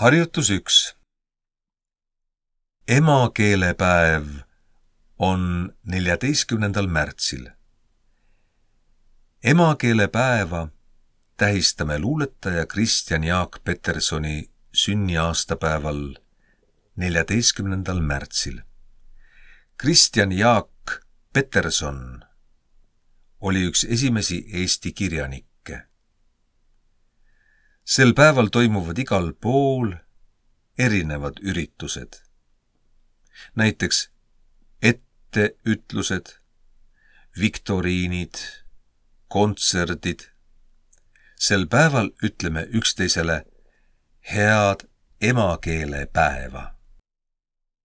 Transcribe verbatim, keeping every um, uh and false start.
Harjutus üks. Emakeelepäev on neljateistkümnendal märtsil. Emakeelepäeva tähistame luuletaja Kristjan Jaak Petersoni sünniaastapäeval neljateistkümnendal märtsil. Kristjan Jaak Peterson oli üks esimesi Eesti kirjanikke. Sel päeval toimuvad igal pool erinevad üritused. Näiteks etteütlused, viktoriinid, kontserdid. Sel päeval ütleme üksteisele head emakeelepäeva.